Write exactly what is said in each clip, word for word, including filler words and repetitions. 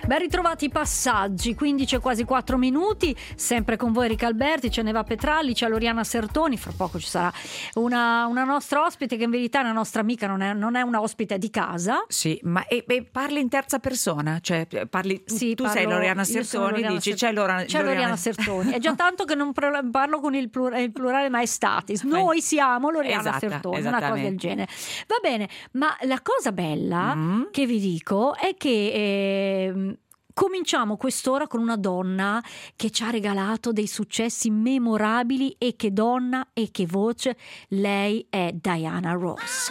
Ben ritrovati i passaggi, quindici e quasi quattro minuti, sempre con voi Enrica Alberti, c'è Neva Petralli, c'è Loriana Sertoni, fra poco ci sarà una, una nostra ospite che in verità è una nostra amica, non è, non è una ospite di casa. Sì, ma e, e parli in terza persona, cioè parli, sì, tu parlo, sei Loriana Sertoni, Loriana dici Ser- c'è, Lora, c'è Loriana, Loriana Sertoni, è già tanto che non parlo con il plurale, il plurale maestatis, noi siamo Loriana Esatta, Sertoni, una cosa del genere. Va bene, ma la cosa bella mm. che vi dico è che eh, cominciamo quest'ora con una donna che ci ha regalato dei successi memorabili, e che donna e che voce, lei è Diana Ross.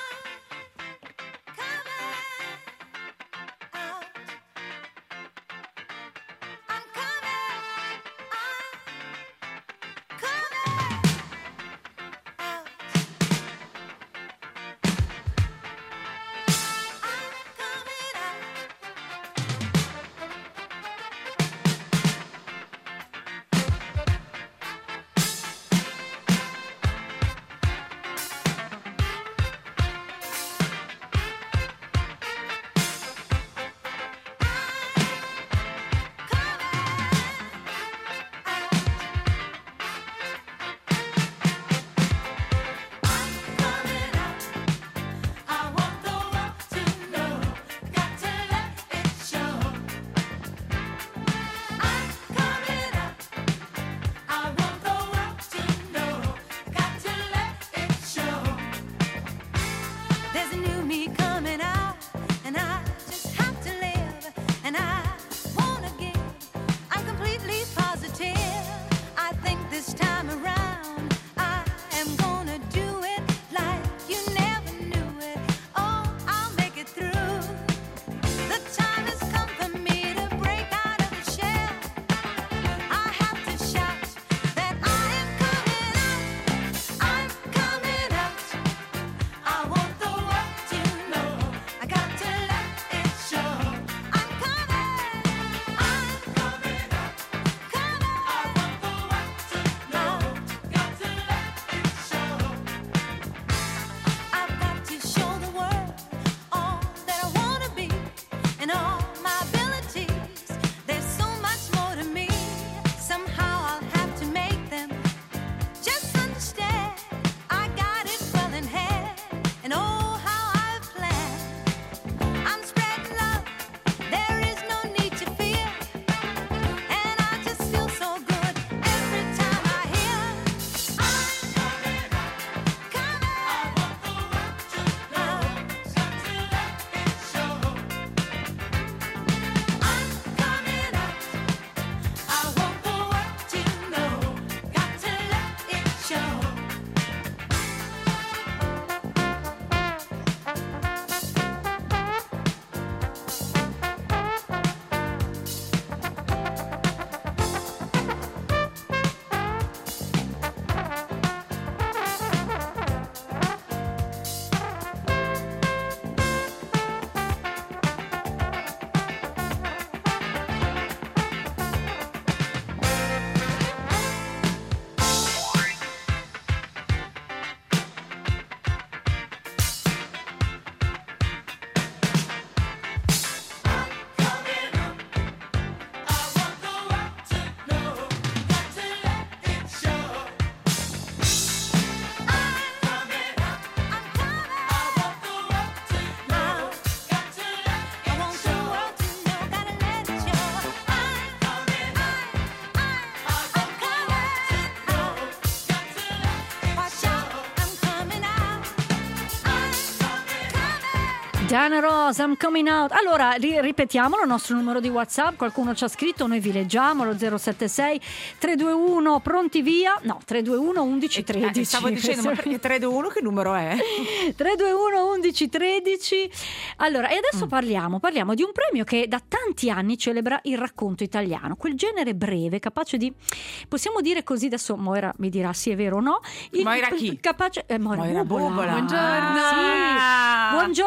Diana Ross, I'm coming out. Allora, ri- ripetiamolo, il nostro numero di WhatsApp, qualcuno ci ha scritto, noi vi leggiamo, lo zero sette sei tre due uno pronti via, no, tre due uno undici tredici. Eh, stavo dicendo, ma perché tre due uno che numero è? tre due uno undici tredici. Allora, e adesso mm. parliamo, parliamo di un premio che da tanti anni celebra il racconto italiano, quel genere breve, capace di, possiamo dire così, adesso Moira mi dirà sì è vero o no. Il, Moira chi? Capace, eh, Moira, Moira Bubola. Bubola. Buongiorno. Ah. Sì. Buongiorno Moira.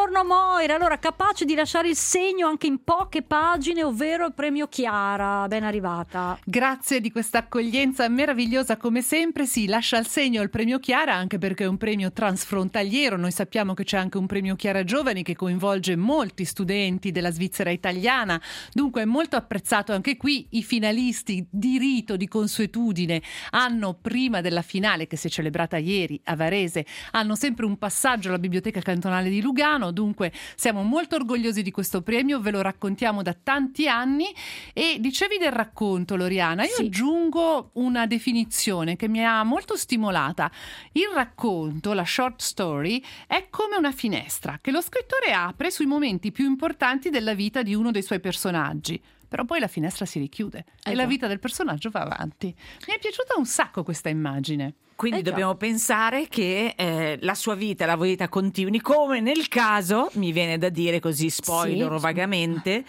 Moira, allora capace di lasciare il segno anche in poche pagine, ovvero il premio Chiara. Ben arrivata. Grazie di questa accoglienza meravigliosa come sempre. Sì, lascia il segno il premio Chiara, anche perché è un premio transfrontaliero. Noi sappiamo che c'è anche un premio Chiara Giovani che coinvolge molti studenti della Svizzera italiana, dunque è molto apprezzato anche qui. I finalisti di rito, di consuetudine, hanno prima della finale che si è celebrata ieri a Varese, hanno sempre un passaggio alla Biblioteca Cantonale di Lugano, dunque siamo molto orgogliosi di questo premio, ve lo raccontiamo da tanti anni. E dicevi del racconto, Loriana, io Sì. aggiungo una definizione che mi ha molto stimolata. Il racconto, la short story, è come una finestra che lo scrittore apre sui momenti più importanti della vita di uno dei suoi personaggi. Però poi la finestra si richiude Eh e la già. vita del personaggio va avanti. Mi è piaciuta un sacco questa immagine. Quindi Eh già. dobbiamo pensare che eh, la sua vita, la vita continui, come nel caso, mi viene da dire così, spoiler Sì. vagamente,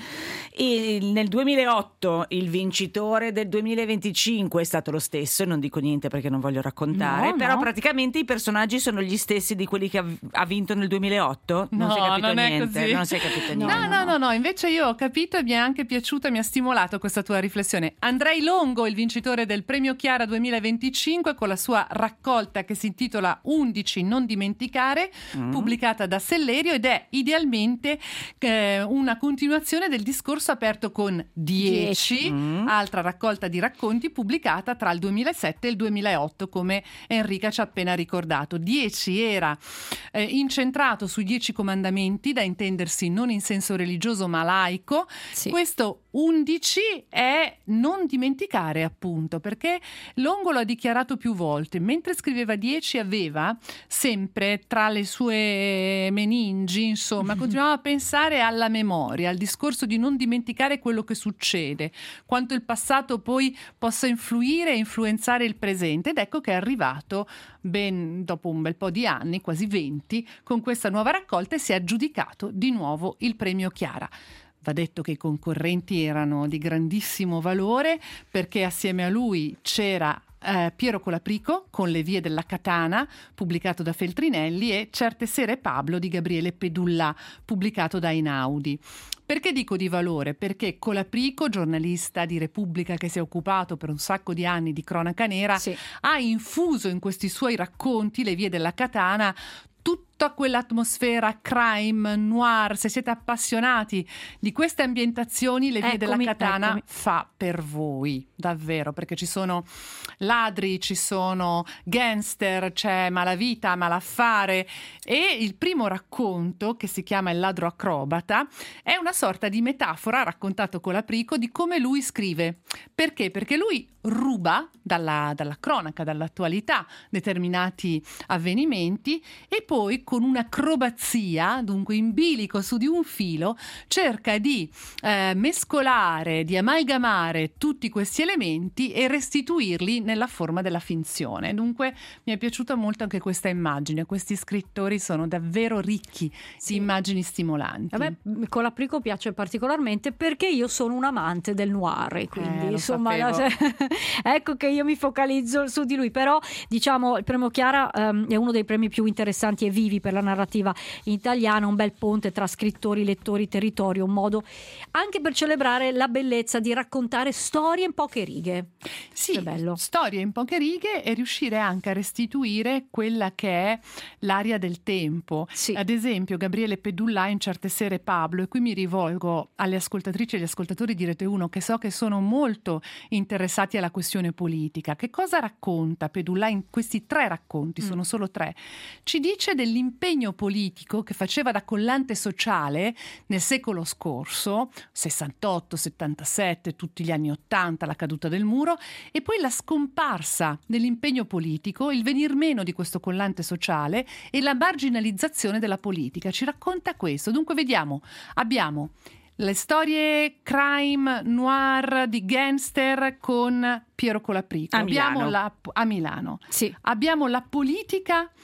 e nel duemilaotto il vincitore del duemilaventicinque è stato lo stesso, non dico niente perché non voglio raccontare, No, però no. praticamente i personaggi sono gli stessi di quelli che ha, ha vinto nel duemilaotto? Non No, si è capito non è niente, così. non si è capito No, niente. No, no, no, no, invece io ho capito e mi è anche piaciuta, mi ha stimolato questa tua riflessione. Andrei Longo, il vincitore del premio Chiara duemilaventicinque, con la sua raccolta che si intitola undici non dimenticare, Mm. pubblicata da Sellerio, ed è idealmente eh, una continuazione del discorso aperto con dieci, Mm. altra raccolta di racconti pubblicata tra il duemilasette e il duemilaotto, come Enrica ci ha appena ricordato. dieci era eh, incentrato sui dieci comandamenti, da intendersi non in senso religioso ma laico. Sì. Questo undici è non dimenticare, appunto, perché Longo lo ha dichiarato più volte. Mentre scriveva dieci aveva sempre tra le sue meningi, insomma, continuava a pensare alla memoria, al discorso di non dimenticare quello che succede, quanto il passato poi possa influire e influenzare il presente. Ed ecco che è arrivato ben dopo un bel po' di anni, quasi venti, con questa nuova raccolta, e si è aggiudicato di nuovo il premio Chiara. Va detto che i concorrenti erano di grandissimo valore, perché assieme a lui c'era eh, Piero Colaprico con Le vie della katana, pubblicato da Feltrinelli, e Certe sere Pablo di Gabriele Pedullà, pubblicato da Einaudi. Perché dico di valore? Perché Colaprico, giornalista di Repubblica che si è occupato per un sacco di anni di cronaca nera, Sì. ha infuso in questi suoi racconti, Le vie della katana, tutta quell'atmosfera crime, noir. Se siete appassionati di queste ambientazioni, Le vie della Eccomi, katana eccomi. fa per voi, davvero, perché ci sono ladri, ci sono gangster, c'è malavita, malaffare. E il primo racconto, che si chiama Il ladro acrobata, è una sorta di metafora, raccontato Colaprico, di come lui scrive. Perché? Perché lui ruba dalla, dalla cronaca, dall'attualità, determinati avvenimenti, e poi con un'acrobazia, dunque in bilico su di un filo, cerca di eh, mescolare, di amalgamare tutti questi elementi e restituirli nella forma della finzione. Dunque mi è piaciuta molto anche questa immagine. Questi scrittori sono davvero ricchi Sì. di immagini stimolanti. A me Colaprico piace particolarmente perché io sono un amante del noir, e quindi Eh, lo insomma sapevo. ecco che io mi focalizzo su di lui. Però diciamo il premio Chiara ehm, è uno dei premi più interessanti e vivi per la narrativa italiana, un bel ponte tra scrittori, lettori, territorio, un modo anche per celebrare la bellezza di raccontare storie in poche righe. Sì, È bello. storie in poche righe, e riuscire anche a restituire quella che è l'aria del tempo. Sì. Ad esempio Gabriele Pedullà in Certe sere Pablo, e qui mi rivolgo alle ascoltatrici e agli ascoltatori di Rete uno, che so che sono molto interessati alla questione politica. Che cosa racconta Pedullà in questi tre racconti? Mm. Sono solo tre. Ci dice dell'impegno politico che faceva da collante sociale nel secolo scorso, sessantotto, settantasette, tutti gli anni ottanta, la caduta del muro, e poi la scomparsa dell'impegno politico, il venir meno di questo collante sociale e la marginalizzazione della politica. Ci racconta questo. Dunque vediamo, abbiamo le storie crime noir di gangster con Piero Colaprico. A Abbiamo Milano. la, a Milano. Sì. Abbiamo la politica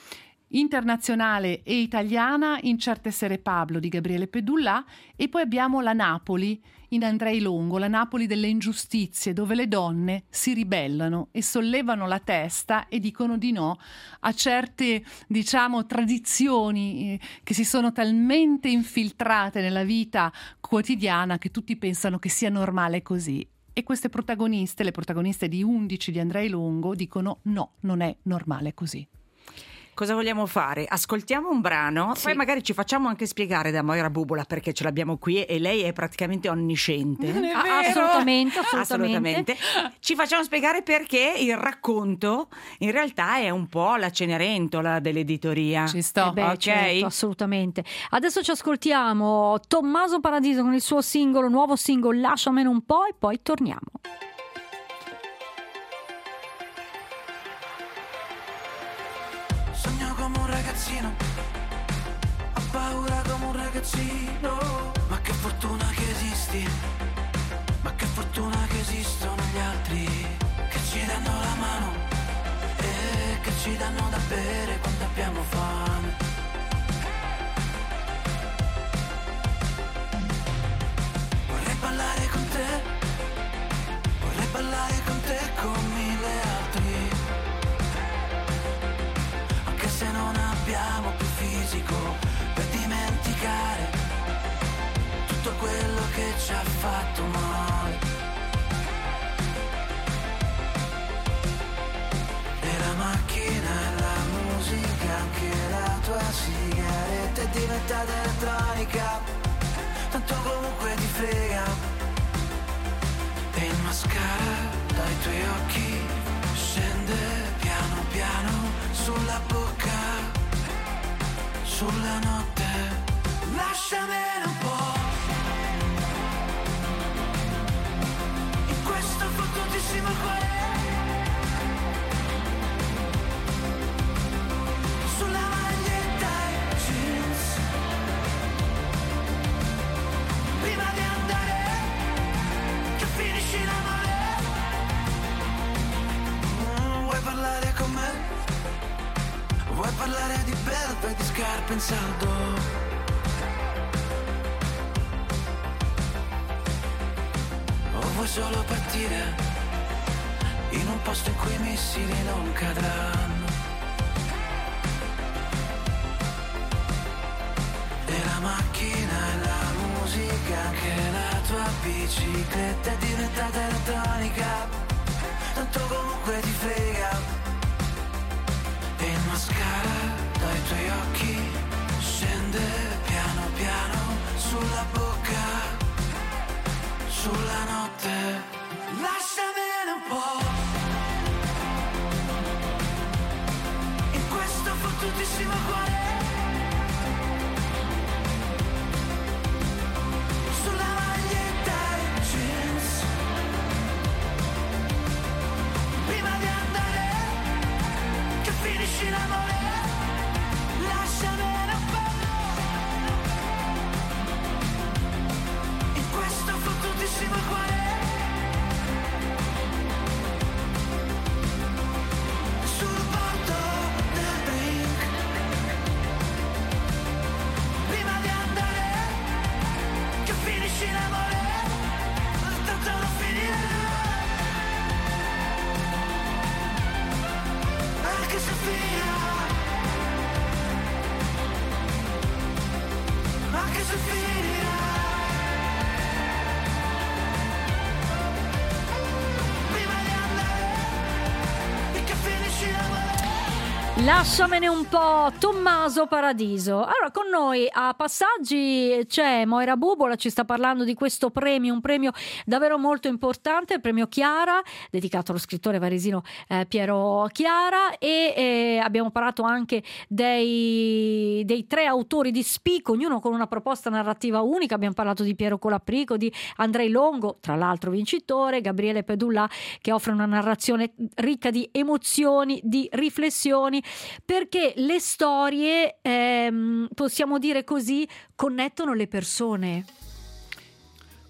internazionale e italiana in Certe sere Pablo di Gabriele Pedullà, e poi abbiamo la Napoli in Andrei Longo, la Napoli delle ingiustizie, dove le donne si ribellano e sollevano la testa e dicono di no a certe, diciamo, tradizioni eh, che si sono talmente infiltrate nella vita quotidiana che tutti pensano che sia normale così. E queste protagoniste, le protagoniste di undici di Andrei Longo, dicono no, non è normale così. Cosa vogliamo fare? Ascoltiamo un brano, Sì. poi magari ci facciamo anche spiegare da Moira Bubola, perché ce l'abbiamo qui e lei è praticamente onnisciente. Non è Ah, vero? assolutamente, assolutamente. Assolutamente. Ci facciamo spiegare perché il racconto in realtà è un po' la Cenerentola dell'editoria. Ci sto. Eh beh, Ok. certo, assolutamente. Adesso ci ascoltiamo Tommaso Paradiso con il suo singolo, nuovo singolo Lasciamene un po' e poi torniamo. Sogno come un ragazzino, ho paura come un ragazzino. Ma che fortuna che esisti, ma che fortuna che esistono gli altri che ci danno la mano e che ci danno da bere quando abbiamo fame. Vorrei ballare con te, vorrei ballare con te con mille altri, anche se non abbiamo più fisico per dimenticare tutto quello che ci ha fatto male. E la macchina e la musica, anche la tua sigaretta è diventata elettronica, tanto comunque ti frega. E il mascara dai tuoi occhi scende piano piano sulla bocca, sulla notte. Lasciamene un po' in questo fottutissimo cuore, sulla maglietta e jeans, prima di andare che finisci l'amore. Mm, vuoi parlare con me? Vuoi parlare di belve e di scarpe in saldo? O vuoi solo partire in un posto in cui i missili non cadranno? E la macchina e la musica, anche la tua bicicletta è diventata elettronica, tanto comunque ti frega. E il mascara dai tuoi occhi scende piano piano sulla bocca, sulla notte. Lasciamene un po' in questo fottutissimo cuore, sulla maglietta e jeans, prima di andare che finisci l'amore. Lasciamene un po' in questo fottutissimo cuore, sul bordo del drink, prima di andare che finisci l'amore, tanto non finirà, anche se finirà, anche se finirà. Prima di andare e che finisci l'amore. Lasciamene un po', Tommaso Paradiso. Allora, con noi a Passaggi c'è Moira Bubola, ci sta parlando di questo premio, un premio davvero molto importante, il premio Chiara, dedicato allo scrittore varesino eh, Piero Chiara, e eh, abbiamo parlato anche dei, dei tre autori di spicco, ognuno con una proposta narrativa unica. Abbiamo parlato di Piero Colaprico, di Andrei Longo, tra l'altro vincitore, Gabriele Pedullà, che offre una narrazione ricca di emozioni, di riflessioni, perché le storie, ehm, possiamo dire così, connettono le persone.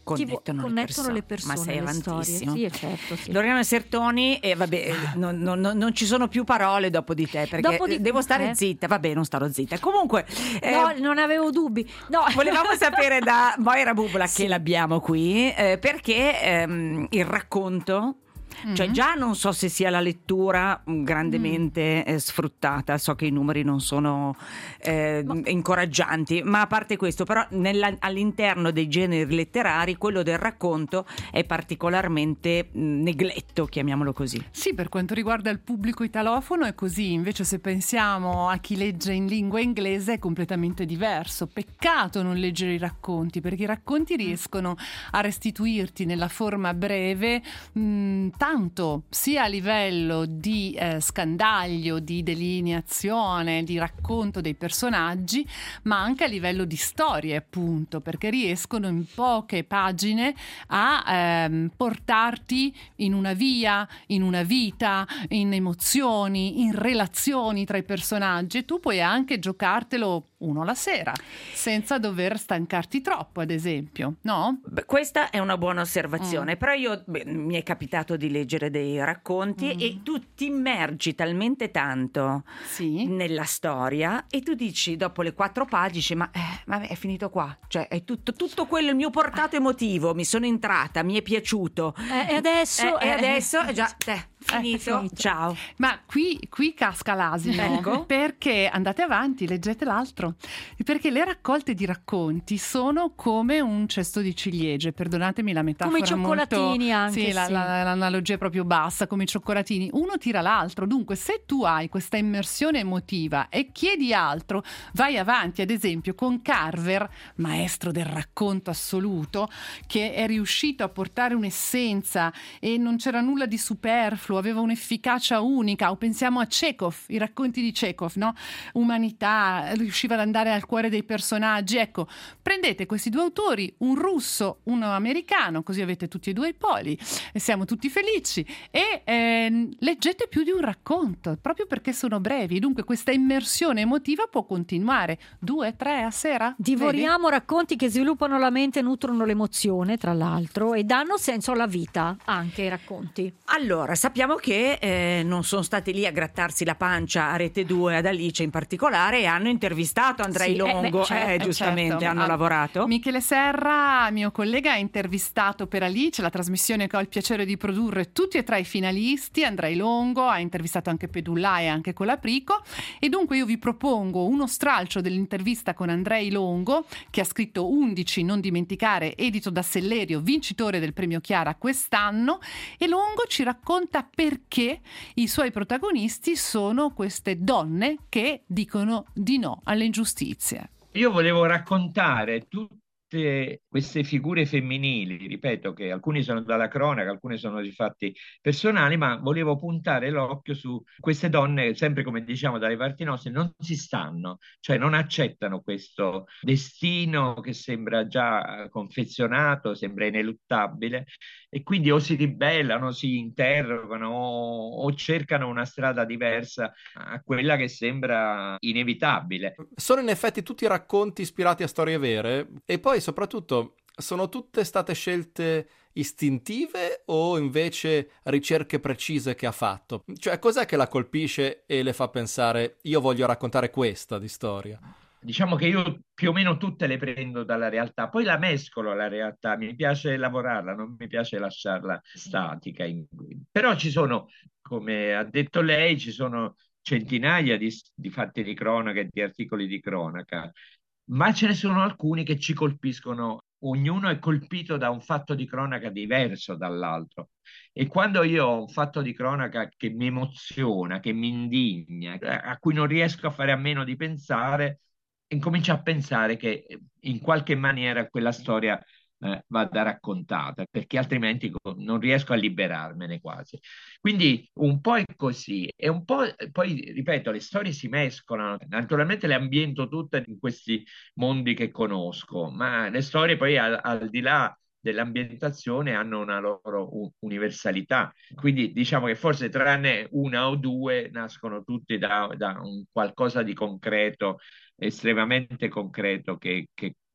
connettono, vo- le, connettono persone. le persone, Ma sei le avantissimo. storie. Sì, certo, sì. Loriana Sertoni, e vabbè, non, non- non- non ci sono più parole dopo di te, perché Dopo di- devo stare eh? zitta. Vabbè, non starò zitta. Comunque, eh, No, non avevo dubbi. No. volevamo sapere da Moira Bubola, che l'abbiamo qui, eh, perché ehm, il racconto. Cioè già non so se sia la lettura mh, grandemente eh, sfruttata, so che i numeri non sono eh, Ma- incoraggianti, ma a parte questo, però nella- all'interno dei generi letterari quello del racconto è particolarmente mh, negletto, chiamiamolo così. Sì, per quanto riguarda il pubblico italofono è così, invece se pensiamo a chi legge in lingua inglese è completamente diverso. Peccato non leggere i racconti, perché i racconti riescono a restituirti nella forma breve mh, tanto sia a livello di eh, scandaglio, di delineazione, di racconto dei personaggi, ma anche a livello di storie, appunto, perché riescono in poche pagine a ehm, portarti in una via, in una vita, in emozioni, in relazioni tra i personaggi, e tu puoi anche giocartelo uno alla sera senza dover stancarti troppo, ad esempio, no? Beh, questa è una buona osservazione, Mm. però io beh, mi è capitato di leggere dei racconti Mm. e tu ti immergi talmente tanto Sì. nella storia e tu dici dopo le quattro pagine dici, ma eh, vabbè, è finito qua, cioè è tutto, tutto quello, il mio portato emotivo, mi sono entrata, mi è piaciuto Eh, e adesso Eh, e eh, adesso è già eh, finito, finito. ciao. Ma qui, qui casca l'asino, Ecco. perché andate avanti, leggete l'altro, perché le raccolte di racconti sono come un cesto di ciliegie, perdonatemi la metafora, Come i cioccolatini molto, anche, sì, la- sì. la- l'analogia è proprio bassa, come i cioccolatini, uno tira l'altro. Dunque se tu hai questa immersione emotiva e chiedi altro, vai avanti. Ad esempio con Carver, maestro del racconto assoluto, che è riuscito a portare un'essenza e non c'era nulla di superfluo, aveva un'efficacia unica. O pensiamo a Chekhov, i racconti di Chekhov, no? Umanità, riusciva ad andare al cuore dei personaggi. Ecco, prendete questi due autori, un russo, uno americano, così avete tutti e due i poli e siamo tutti felici, e ehm, leggete più di un racconto, proprio perché sono brevi. Dunque questa immersione emotiva può continuare due, tre a sera. divoriamo racconti che sviluppano la mente e nutrono l'emozione, tra l'altro, e danno senso alla vita, anche i racconti. Allora, sappiamo che eh, non sono stati lì a grattarsi la pancia a Rete due, ad Alice in particolare, e hanno intervistato Andrei Sì, eh, beh, Longo, certo, eh, Eh, giustamente certo. hanno Ah, lavorato. Michele Serra, mio collega, ha intervistato per Alice, la trasmissione che ho il piacere di produrre, tutti e tre i finalisti. Andrei Longo ha intervistato anche Pedulla e anche Colaprico, e dunque io vi propongo uno stralcio dell'intervista con Andrei Longo, che ha scritto undici non dimenticare, edito da Sellerio, vincitore del premio Chiara quest'anno, e Longo ci racconta perché i suoi protagonisti sono queste donne che dicono di no alle ingiustizie. Io volevo raccontare tutte queste figure femminili, ripeto che alcuni sono dalla cronaca, alcune sono di fatti personali, ma volevo puntare l'occhio su queste donne, sempre come diciamo dalle parti nostre, non si stanno, cioè non accettano questo destino che sembra già confezionato, sembra ineluttabile, e quindi o si ribellano, si interrogano o, o cercano una strada diversa a quella che sembra inevitabile. Sono in effetti tutti racconti ispirati a storie vere, e poi soprattutto sono tutte state scelte istintive o invece ricerche precise che ha fatto? Cioè, cos'è che la colpisce e le fa pensare io voglio raccontare questa di storia? Diciamo che io più o meno tutte le prendo dalla realtà, poi la mescolo alla realtà, mi piace lavorarla, non mi piace lasciarla statica. In- Però ci sono, come ha detto lei, ci sono centinaia di, di fatti di cronaca e di articoli di cronaca, ma ce ne sono alcuni che ci colpiscono. Ognuno è colpito da un fatto di cronaca diverso dall'altro. E quando io ho un fatto di cronaca che mi emoziona, che mi indigna, a cui non riesco a fare a meno di pensare, incomincio a pensare che in qualche maniera quella storia eh, vada raccontata, perché altrimenti co- non riesco a liberarmene quasi. Quindi un po' è così, e un po', poi ripeto, le storie si mescolano, naturalmente le ambiento tutte in questi mondi che conosco, ma le storie poi al, al di là dell'ambientazione hanno una loro u- universalità. Quindi diciamo che forse tranne una o due nascono tutti da, da un qualcosa di concreto, estremamente concreto, che, che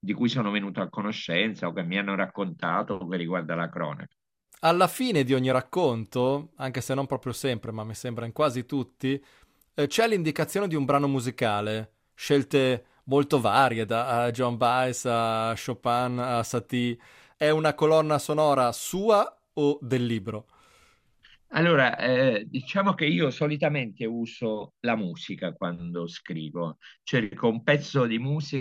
di cui sono venuto a conoscenza o che mi hanno raccontato o che riguarda la cronaca. Alla fine di ogni racconto, anche se non proprio sempre, ma mi sembra in quasi tutti, eh, c'è l'indicazione di un brano musicale, scelte molto varie, da John Baez a Chopin a Satie. È una colonna sonora sua o del libro? Allora, eh, diciamo che io solitamente uso la musica quando scrivo, cerco un pezzo di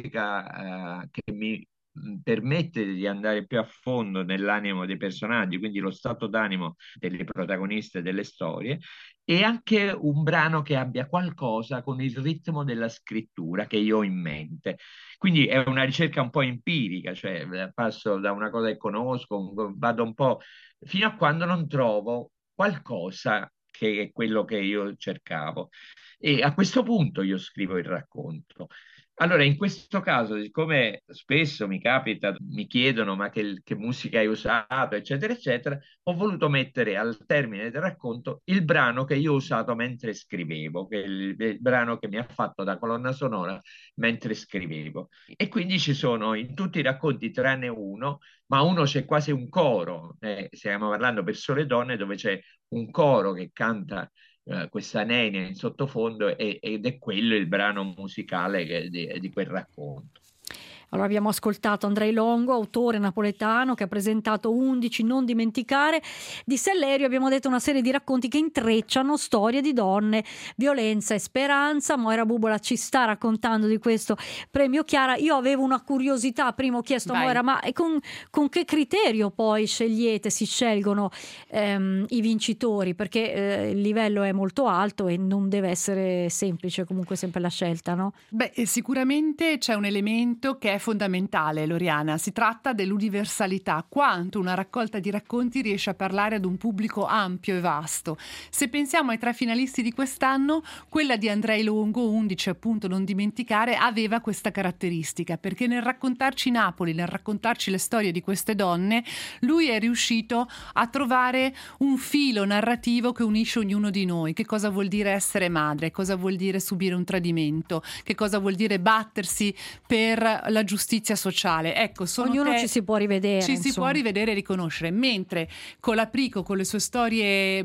musica eh, che mi mh, permette di andare più a fondo nell'animo dei personaggi, quindi lo stato d'animo delle protagoniste delle storie, e anche un brano che abbia qualcosa con il ritmo della scrittura che io ho in mente. Quindi è una ricerca un po' empirica, cioè eh, passo da una cosa che conosco, vado un po' fino a quando non trovo qualcosa che è quello che io cercavo. E a questo punto io scrivo il racconto. Allora, in questo caso, siccome spesso mi capita, mi chiedono ma che, che musica hai usato, eccetera, eccetera, ho voluto mettere al termine del racconto il brano che io ho usato mentre scrivevo, che è il, il brano che mi ha fatto da colonna sonora mentre scrivevo. E quindi ci sono in tutti i racconti, tranne uno, ma uno c'è quasi un coro, eh, stiamo parlando per sole donne, dove c'è un coro che canta eh, questa nenia in sottofondo e, ed è quello il brano musicale che, di, di quel racconto. Allora abbiamo ascoltato Andrei Longo, autore napoletano che ha presentato undici Non dimenticare. Di Sellerio abbiamo detto una serie di racconti che intrecciano storie di donne, violenza e speranza. Moira Bubola ci sta raccontando di questo premio Chiara. Io avevo una curiosità, prima ho chiesto a Vai. Moira, ma con, con che criterio poi scegliete, si scelgono ehm, i vincitori? Perché eh, il livello è molto alto e non deve essere semplice comunque sempre la scelta, no? Beh, sicuramente c'è un elemento che è fondamentale, Loriana. Si tratta dell'universalità, quanto una raccolta di racconti riesce a parlare ad un pubblico ampio e vasto. Se pensiamo ai tre finalisti di quest'anno, quella di Andrei Longo, undici appunto Non dimenticare, aveva questa caratteristica, perché nel raccontarci Napoli, nel raccontarci le storie di queste donne, lui è riuscito a trovare un filo narrativo che unisce ognuno di noi. Che cosa vuol dire essere madre, cosa vuol dire subire un tradimento, che cosa vuol dire battersi per la giustizia sociale. Ecco, sono ognuno te... ci si può rivedere. Ci si insomma. può rivedere e riconoscere, mentre Colaprico con le sue storie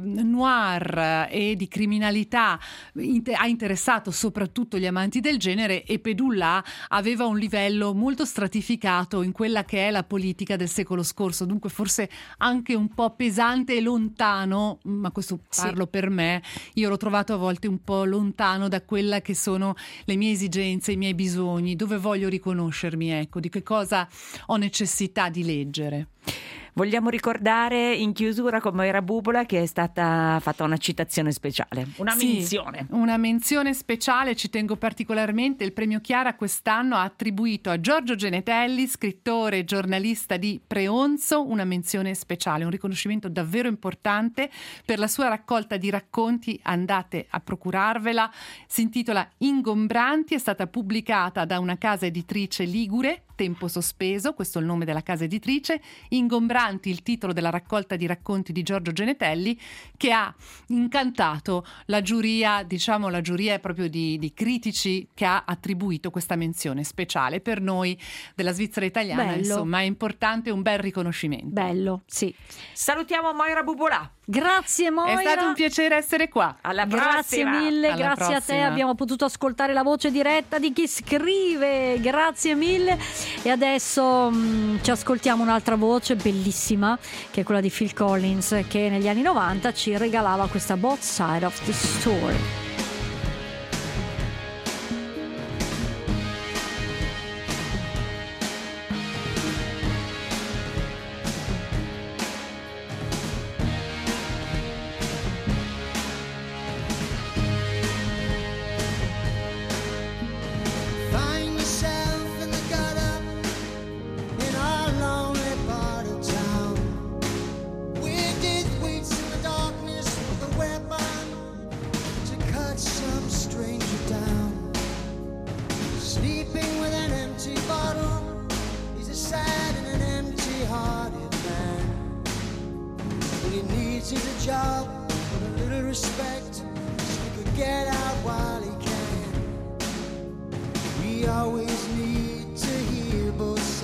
noir e di criminalità inter- ha interessato soprattutto gli amanti del genere, e Pedulla aveva un livello molto stratificato in quella che è la politica del secolo scorso, dunque forse anche un po' pesante e lontano, ma questo parlo Sì. per me, io l'ho trovato a volte un po' lontano da quella che sono le mie esigenze, i miei bisogni, dove voglio riconoscermi, ecco, di che cosa ho necessità di leggere. Vogliamo ricordare in chiusura con Moira Bubola che è stata fatta una citazione speciale, una Sì, menzione. Una menzione speciale, ci tengo particolarmente. Il premio Chiara quest'anno ha attribuito a Giorgio Genetelli, scrittore e giornalista di Preonzo, una menzione speciale, un riconoscimento davvero importante per la sua raccolta di racconti. Andate a procurarvela, si intitola Ingombranti, è stata pubblicata da una casa editrice ligure, Tempo Sospeso, questo è il nome della casa editrice. Ingombranti, il titolo della raccolta di racconti di Giorgio Genetelli, che ha incantato la giuria, diciamo la giuria proprio di, di critici, che ha attribuito questa menzione speciale. Per noi della Svizzera italiana, Bello. insomma, è importante, un bel riconoscimento. Bello, sì. Salutiamo Moira Bubola. Grazie Moira. È stato un piacere essere qua. Alla Grazie prossima. mille, Alla grazie a te, prossima. abbiamo potuto ascoltare la voce diretta di chi scrive, grazie mille. E adesso mh, ci ascoltiamo un'altra voce bellissima, che è quella di Phil Collins, che negli anni novanta ci regalava questa Both Side of the Story. Find yourself in the gutter in our lonely part of town. Where death waits in the darkness with a weapon to cut some stranger down. Sleeping with an empty bottle, he's a sad and an empty-hearted man. What he needs is a job and a little respect, so he could get out while he can. We always need to hear both sides.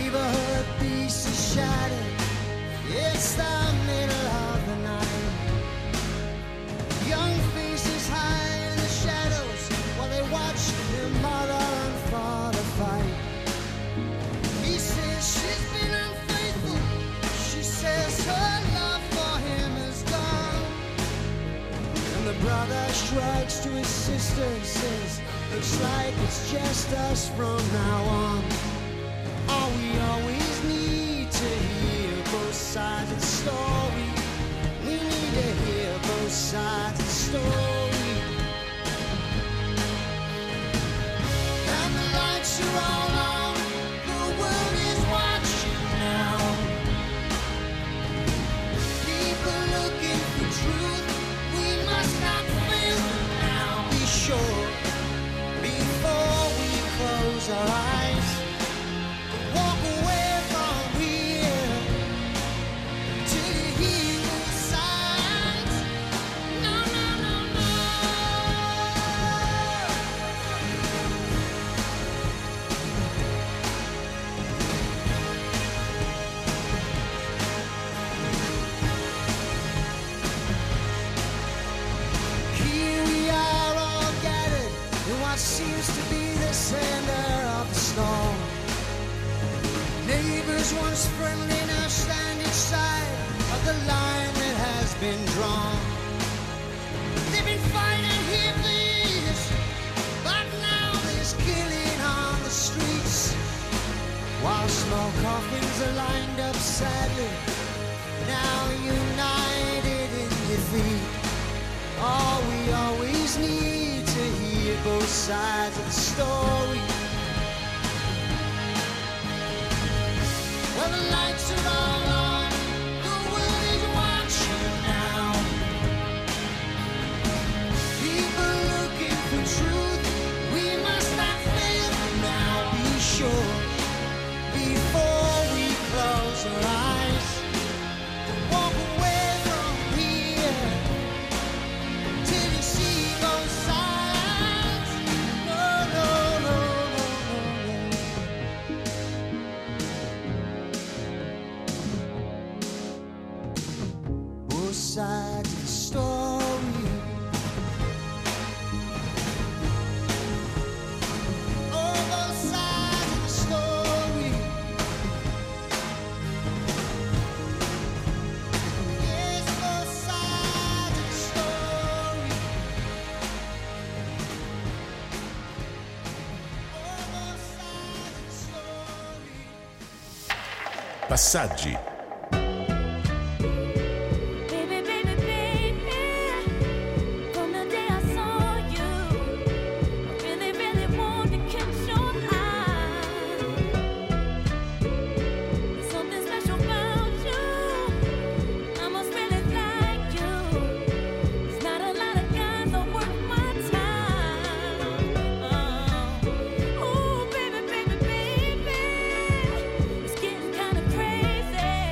Neighborhood peace is shattered. It's the middle of the night. Young faces hide in the shadows while they watch their mother and father fight. He says she's been unfaithful. She says her love for him is gone. And the brother shrugs to his sister and says, looks like it's just us from now on. All we always need to hear both sides of the story. We need to hear both sides of the story. And the lights are all on. The world is watching now. People looking for truth. We must not fail them now. Be sure before we close our eyes. Walk away from here till you hear the signs. No, no, no, no. Here we are all gathered in what seems to be the center of the storm. Neighbors once friendly now stand each side of the line that has been drawn. They've been fighting here for years, but now there's killing on the streets. While small coffins are lined up sadly, now united in defeat. All we always need to hear both sides of the story. Well, the lights are all on. The world is watching now. People looking for truth. We must not fail them now. Be sure before we close our eyes. Walk away from here till you see both sides. No, no, no, no, no. Both sides of the story. Oh, both sides of the story. Yes, both sides of the story. Oh, both sides of the story. Passaggi. Baby, baby, baby, from the day I saw you, I really, really want to catch your eye. There's something special about you. I must really like you. There's not a lot of guys that worth my time. Oh, ooh, baby, baby, baby, it's getting kind of crazy.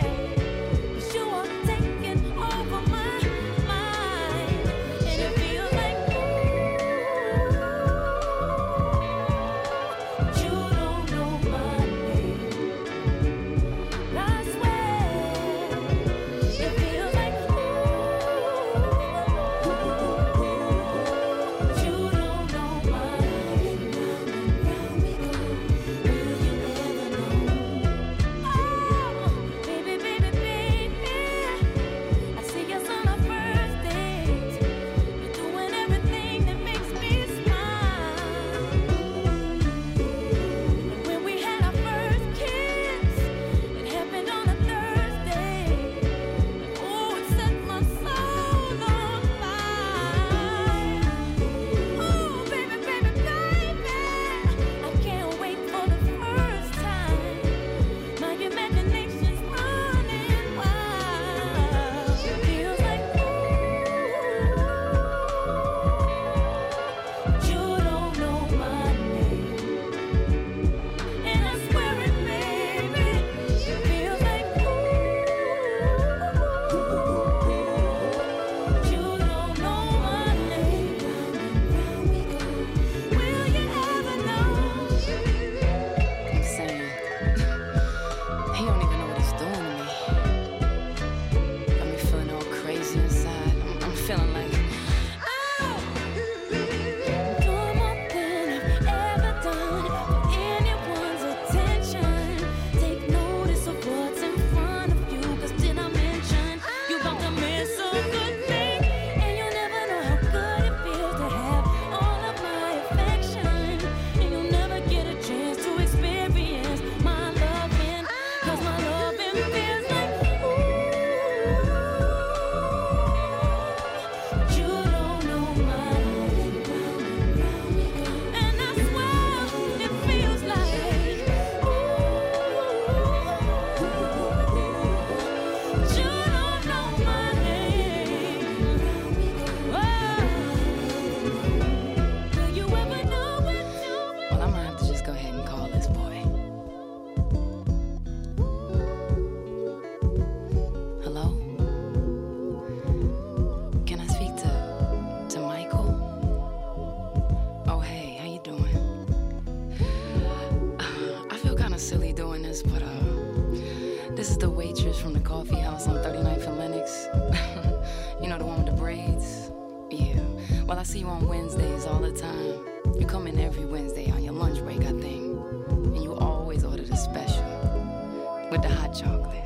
honest, but uh, this is the waitress from the coffee house on thirty-ninth and Lenox. You know, the one with the braids? Yeah. Well, I see you on Wednesdays all the time. You come in every Wednesday on your lunch break, I think. And you always order the special with the hot chocolate.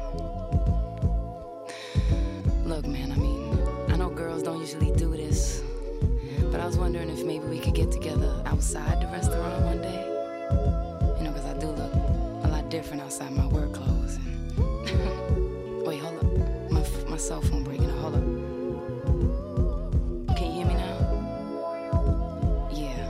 Look, man, I mean, I know girls don't usually do this, but I was wondering if maybe we could get together outside the restaurant one day. You know, because I do look a lot different outside my work clothes. And wait, hold up. My, f- my cell phone breaking up. Hold up. Can you hear me now? Yeah.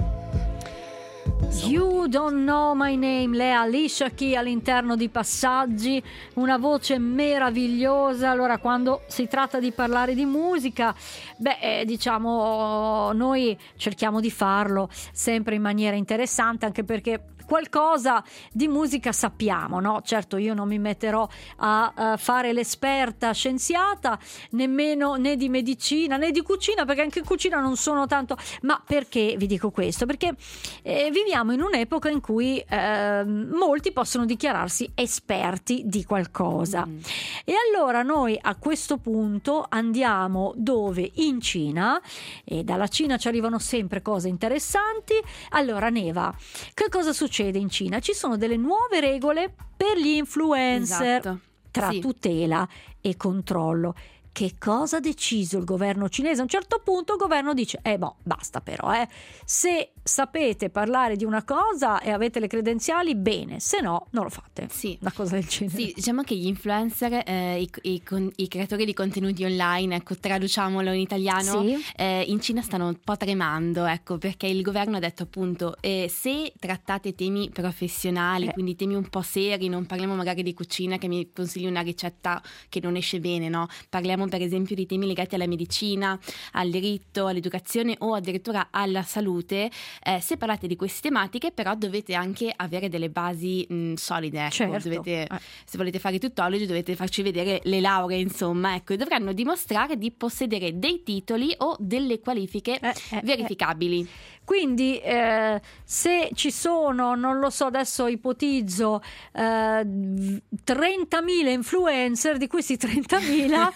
So- You Don't Know My Name, Lea Alicia Key all'interno di Passaggi, una voce meravigliosa. Allora, quando si tratta di parlare di musica, beh, eh, diciamo, noi cerchiamo di farlo sempre in maniera interessante, anche perché qualcosa di musica sappiamo, no? Certo, io non mi metterò a, a fare l'esperta scienziata, nemmeno né di medicina né di cucina, perché anche in cucina non sono tanto. Ma perché vi dico questo? Perché eh, viviamo in un'epoca in cui eh, molti possono dichiararsi esperti di qualcosa. Mm. E allora noi a questo punto andiamo dove? In Cina, e dalla Cina ci arrivano sempre cose interessanti. Allora, Neva, che cosa succede in Cina? Ci sono delle nuove regole per gli influencer, Esatto. tra Sì. tutela e controllo. Che cosa ha deciso il governo cinese? A un certo punto il governo dice: eh boh, basta però, eh. Se sapete parlare di una cosa e avete le credenziali, bene, se no non lo fate. Sì. Una cosa del genere. Sì, diciamo che gli influencer, eh, i, i, con- i creatori di contenuti online, ecco, traduciamolo in italiano, Sì. eh, in Cina stanno un po' tremando, ecco, perché il governo ha detto appunto, eh, se trattate temi professionali, Eh. quindi temi un po' seri, non parliamo magari di cucina che mi consigli una ricetta che non esce bene, no? Parliamo per esempio di temi legati alla medicina, al diritto, all'educazione o addirittura alla salute. Eh, se parlate di queste tematiche, però dovete anche avere delle basi mh, solide, ecco. Certo. Dovete, Eh. se volete fare tuttologi dovete farci vedere le lauree, insomma, ecco, e dovranno dimostrare di possedere dei titoli o delle qualifiche Eh, eh, verificabili. Quindi eh, se ci sono, non lo so, adesso ipotizzo eh, trentamila influencer, di questi trentamila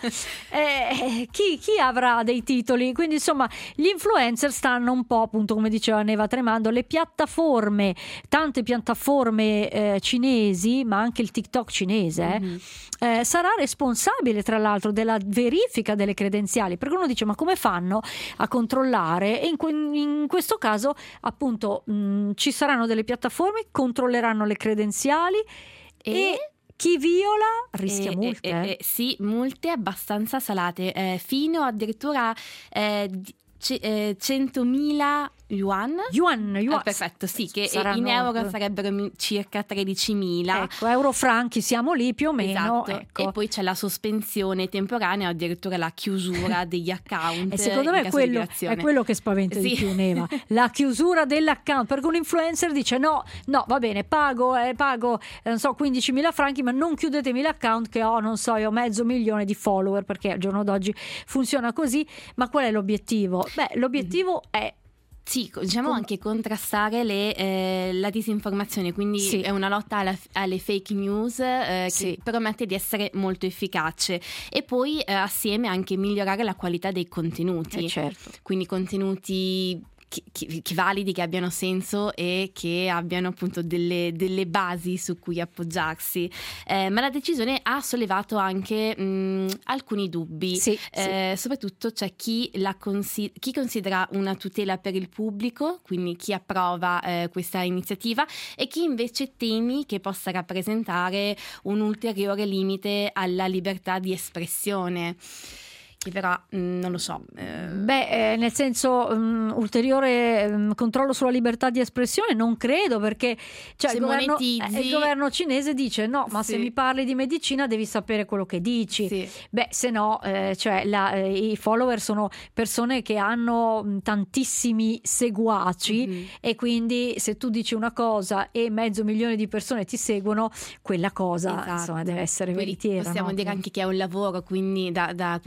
eh, chi, chi avrà dei titoli? Quindi insomma gli influencer stanno un po', appunto, come diceva Neva Tremando, le piattaforme, tante piattaforme eh, cinesi, ma anche il TikTok cinese, eh, Mhm. eh, sarà responsabile tra l'altro della verifica delle credenziali, perché uno dice: ma come fanno a controllare? E in, que- in questo caso appunto mh, ci saranno delle piattaforme che controlleranno le credenziali e, E- chi viola rischia Eh, multe. eh, eh, eh, sì, multe abbastanza salate, eh, fino addirittura eh, di- ce- eh, centomila yuan. Yuan, yuan. Ah, perfetto, sì, che Saranno- in euro sarebbero mi- circa tredicimila. Ecco, euro franchi siamo lì più o meno. Esatto. Ecco. E poi c'è la sospensione temporanea o addirittura la chiusura degli account. E secondo me in è caso di quello, violazione. è quello che spaventa di Sì. più, Neva, la chiusura dell'account, perché un influencer dice: no, no, va bene, pago, eh, pago eh, non so, quindicimila franchi, ma non chiudetemi l'account che ho, non so, io ho mezzo milione di follower, perché al giorno d'oggi funziona così. Ma qual è l'obiettivo? Beh, l'obiettivo è Sì, co- diciamo Com- anche contrastare le, eh, la disinformazione, quindi Sì. è una lotta alla- alle fake news eh, Sì. che promette di essere molto efficace, e poi eh, assieme anche migliorare la qualità dei contenuti, eh, certo. quindi contenuti che, che- che validi, che abbiano senso e che abbiano appunto delle, delle basi su cui appoggiarsi. Eh, ma la decisione ha sollevato anche mh, alcuni dubbi. Sì, Eh, soprattutto c'è chi, la consi- chi considera una tutela per il pubblico, quindi chi approva eh, questa iniziativa, e chi invece temi che possa rappresentare un ulteriore limite alla libertà di espressione. Che però mh, non lo so. eh, Beh, eh, nel senso, um, ulteriore um, controllo sulla libertà di espressione non credo, perché cioè, Se il, governo, monetizzi- eh, il governo cinese dice: no, ma Sì. se mi parli di medicina devi sapere quello che dici. sì. Beh, se no, eh, cioè, la- eh, i follower sono persone che hanno mh, tantissimi seguaci, Mhm. e quindi se tu dici una cosa e mezzo milione di persone ti seguono, quella cosa Esatto. insomma deve essere Poi veritiera. possiamo no? dire anche che è un lavoro, quindi da, da questa creazione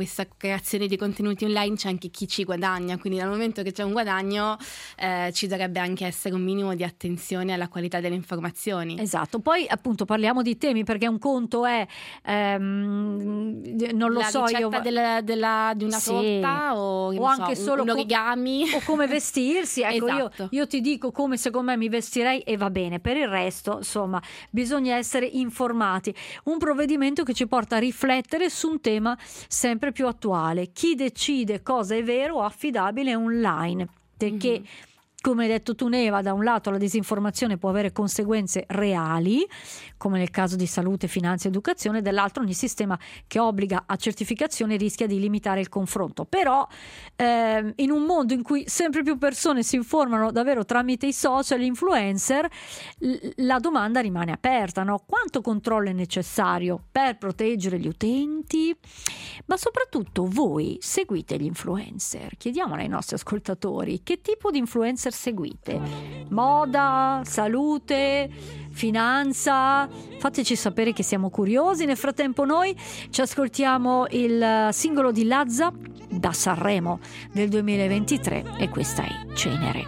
creazione di contenuti online c'è anche chi ci guadagna, quindi dal momento che c'è un guadagno eh, ci dovrebbe anche essere un minimo di attenzione alla qualità delle informazioni. Esatto, poi appunto parliamo di temi, perché un conto è ehm, non lo la so ricetta io della, della, di una Sì. torta o, o non so, anche un- solo un co- origami o come vestirsi, ecco. Esatto. io, io ti dico come secondo me mi vestirei e va bene, per il resto insomma bisogna essere informati. Un provvedimento che ci porta a riflettere su un tema sempre più attuale: chi decide cosa è vero o affidabile online, perché come hai detto tu Neva, da un lato la disinformazione può avere conseguenze reali, come nel caso di salute, finanza, educazione, dall'altro ogni sistema che obbliga a certificazione rischia di limitare il confronto. Però ehm, in un mondo in cui sempre più persone si informano davvero tramite i social, gli influencer, l- la domanda rimane aperta, no? Quanto controllo è necessario per proteggere gli utenti? Ma soprattutto voi seguite gli influencer? Chiediamolo ai nostri ascoltatori, che tipo di influencer seguite? Moda, salute, finanza? Fateci sapere che siamo curiosi. Nel frattempo noi ci ascoltiamo il singolo di Lazza da Sanremo del duemilaventitré e questa è Cenere.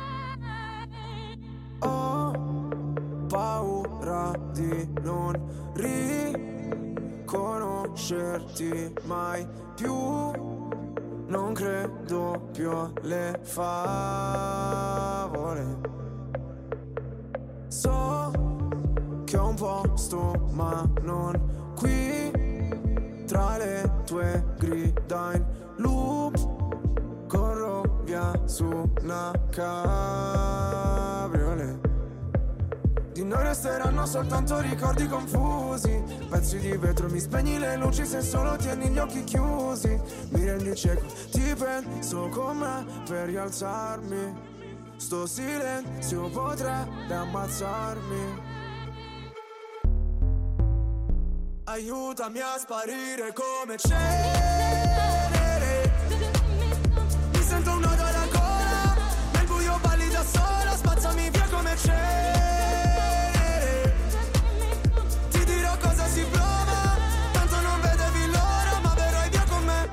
Ho paura di non riconoscerti mai più. Non credo più alle favole. So che ho un posto ma non qui, tra le tue grida in loop. Corro via su una cabriolet. Di noi resteranno soltanto ricordi confusi, pezzi di vetro, mi spegni le luci se solo tieni gli occhi chiusi. Mi rendi cieco, ti penso con me per rialzarmi. Sto silenzio potrebbe ammazzarmi. Aiutami a sparire come cenere. Mi sento un nodo alla gola, nel buio balli da sola, spazzami via come cenere. Ti dirò cosa si prova, tanto non vedevi l'ora, ma verrai via con me.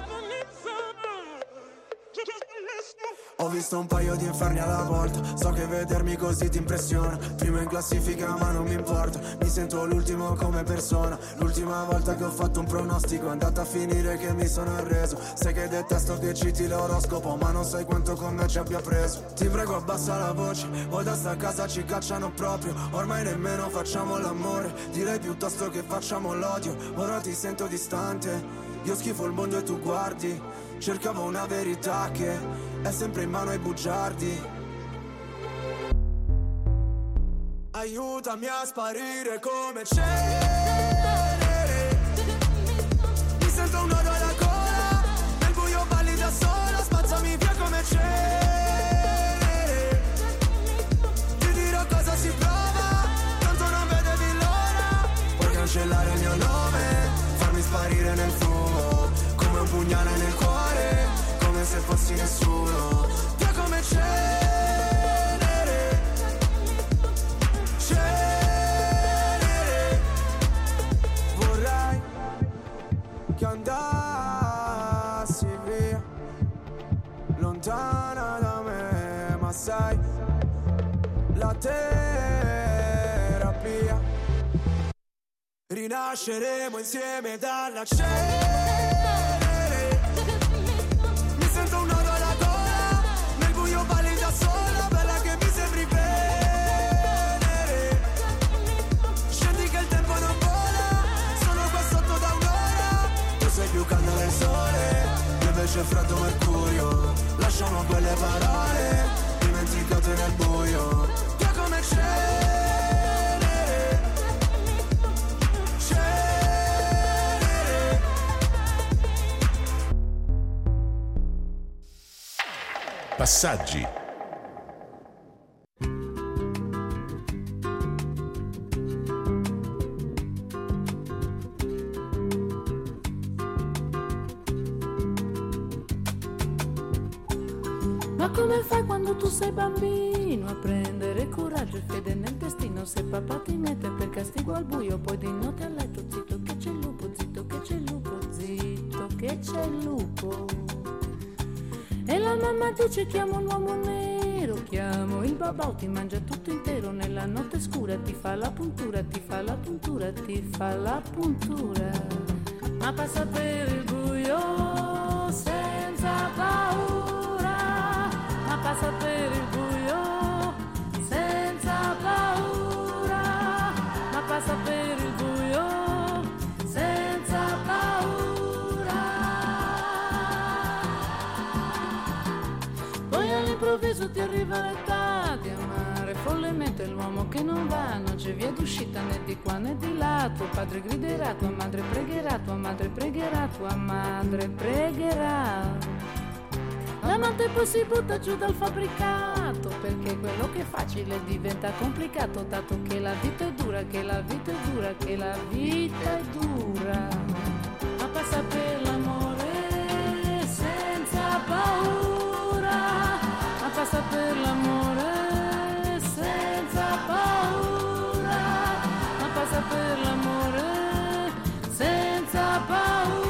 Ho visto un paio di inferni alla volta, so che vedermi così ti impressiona. Primo in classifica ma non mi importa, mi sento l'ultimo come persona. L'ultima volta che ho fatto un pronostico è andata a finire che mi sono arreso. Sai che detesto che citi l'oroscopo, ma non sai quanto con me ci abbia preso. Ti prego abbassa la voce, o da sta casa ci cacciano proprio. Ormai nemmeno facciamo l'amore, direi piuttosto che facciamo l'odio. Ora ti sento distante, io schifo il mondo e tu guardi. Cercavo una verità che è sempre in mano ai bugiardi. Aiutami a sparire come cenere. Mi sento un nodo alla gola, nel buio balli da sola, spazzami via come cenere. Ti dirò cosa si prova, tanto non vedevi l'ora. Puoi cancellare il mio nome, farmi sparire nel fumo, come un pugnale nel cuore, come se fossi nessuno. Via come cenere, cenere. Vorrei che andassi via, lontana da me, ma sai, la terapia. Rinasceremo insieme dalla cenere. Mi sento un nodo alla gola, nel buio balli da sola, bella che mi sembri venere. Scendi che il tempo non vola, sono qua sotto da un'ora. Tu sei più calda del sole, io invece freddo mercurio. Lasciamo quelle parole dimenticate nel buio. Via come cenere. Passaggi. Ma come fai quando tu sei bambino a prendere coraggio e fede nel destino? Se papà ti mette per castigo al buio, poi di notte a letto, zitto che c'è il lupo, zitto che c'è il lupo, zitto che che c'è il lupo. E la mamma dice chiamo l'uomo nero, chiamo il babà, ti mangia tutto intero, nella notte scura ti fa la puntura, ti fa la puntura, ti fa la puntura. Ma passa per il buio senza paura, ma passa per il buio senza paura, ma passa per il buio senza paura. Poi all'improvviso ti arriva l'età di amare follemente l'uomo che non va, non c'è via d'uscita né di qua né di là. Tuo padre griderà, tua madre pregherà, tua madre pregherà, tua madre pregherà. L'amante poi si butta giù dal fabbricato, perché quello che è facile diventa complicato, dato che la vita è dura, che la vita è dura, che la vita è dura. Ma passa per l'amore senza paura, ma passa per l'amore senza paura, ma passa per l'amore senza paura.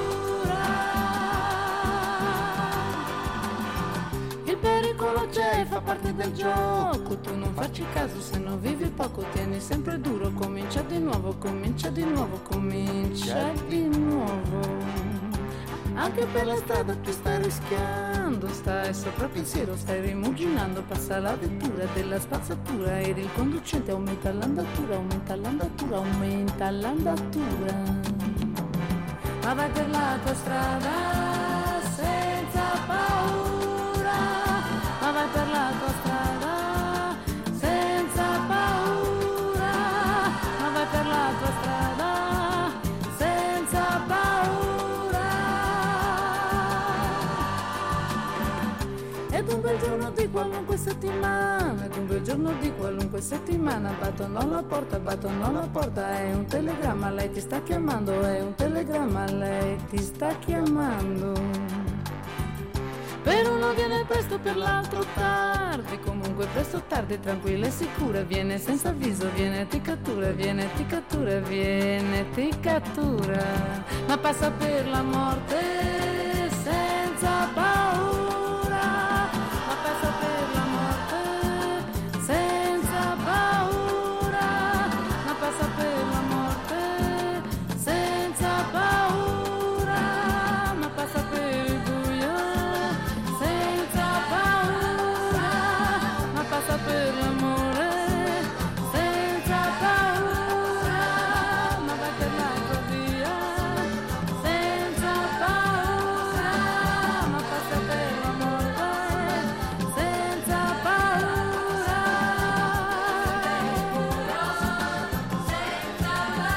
Il pericolo c'è, fa parte del gioco, tu non facci caso se non vivi poco, tieni sempre duro, comincia di nuovo, comincia di nuovo, comincia di nuovo. Anche per la strada tu stai rischiando, stai sopra pensiero, stai rimuginando, passa la vettura della spazzatura ed il conducente aumenta l'andatura, aumenta l'andatura, aumenta l'andatura. Ma vai per la tua strada senza paura, ma vai per la tua strada senza paura, ma vai per la tua strada senza paura. Ed un bel giorno di qualunque settimana, ed un bel giorno di qualunque settimana, battono alla porta, battono alla porta, è un telegramma, lei ti sta chiamando, è un telegramma, lei ti sta chiamando. Per uno viene presto, per l'altro tardi, comunque presto tardi, tranquilla e sicura, viene senza avviso, viene ti cattura, viene ti cattura, viene ti cattura. Ma passa per la morte senza paura, ma passa per la morte senza paura, ma passa per la morte senza paura, ma passa per il buio senza paura, ma passa per l'amore senza paura, ma vai per la tua via senza paura, ma passa per l'amore senza paura, senza